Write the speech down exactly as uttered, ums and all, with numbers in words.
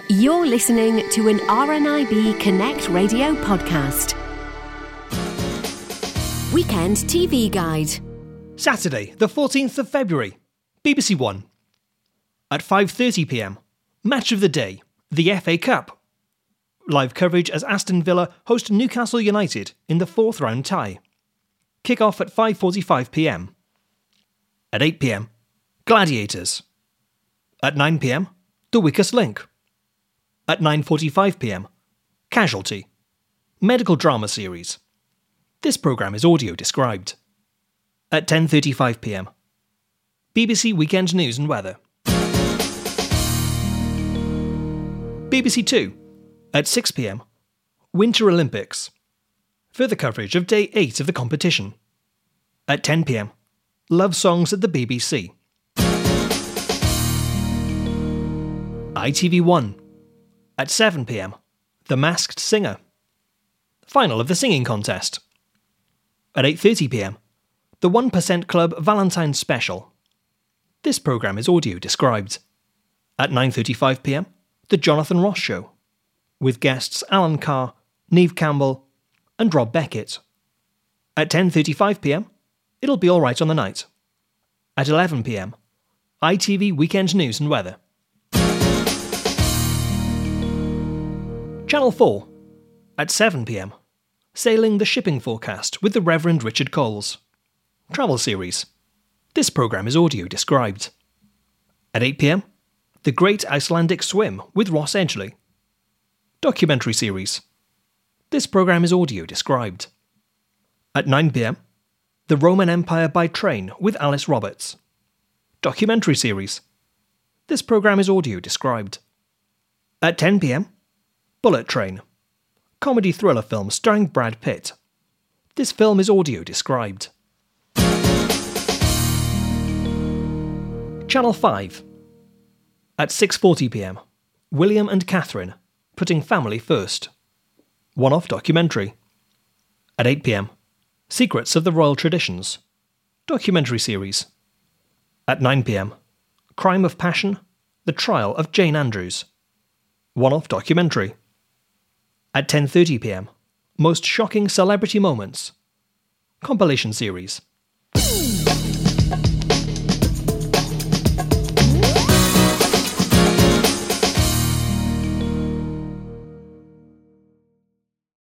You're listening to an R N I B Connect Radio podcast. Weekend T V Guide. Saturday, the fourteenth of February, B B C One. At five thirty p m, Match of the Day, the F A Cup. Live coverage as Aston Villa host Newcastle United in the fourth round tie. Kick-off at five forty-five p m. At eight p m, Gladiators. At nine p m, The Weakest Link. At nine forty-five p m, Casualty. Medical drama series. This programme is audio described. At ten thirty-five p m, B B C Weekend News and Weather. B B C Two. At six p m, Winter Olympics. Further coverage of day eight of the competition. At ten p m, Love Songs at the B B C. I T V One. At seven p m, The Masked Singer. Final of the singing contest. At eight thirty p m, The one percent Club Valentine's Special. This programme is audio described. At nine thirty-five p m, The Jonathan Ross Show, with guests Alan Carr, Neve Campbell and Rob Beckett. At ten thirty-five p m, It'll Be Alright on the Night. At eleven p m, I T V Weekend News and Weather. Channel four. At seven p m, Sailing the Shipping Forecast with the Reverend Richard Coles. Travel series. This programme is audio described. At eight p m, The Great Icelandic Swim with Ross Edgley. Documentary series. This programme is audio described. At nine p m, The Roman Empire by Train with Alice Roberts. Documentary series. This programme is audio described. At ten p m, Bullet Train. Comedy thriller film starring Brad Pitt. This film is audio described. Channel five. At six forty p m, William and Catherine, Putting Family First. One-off documentary. At eight p m, Secrets of the Royal Traditions. Documentary series. At nine p m, Crime of Passion, The Trial of Jane Andrews. One-off documentary. At ten thirty p m, Most Shocking Celebrity Moments. Compilation series.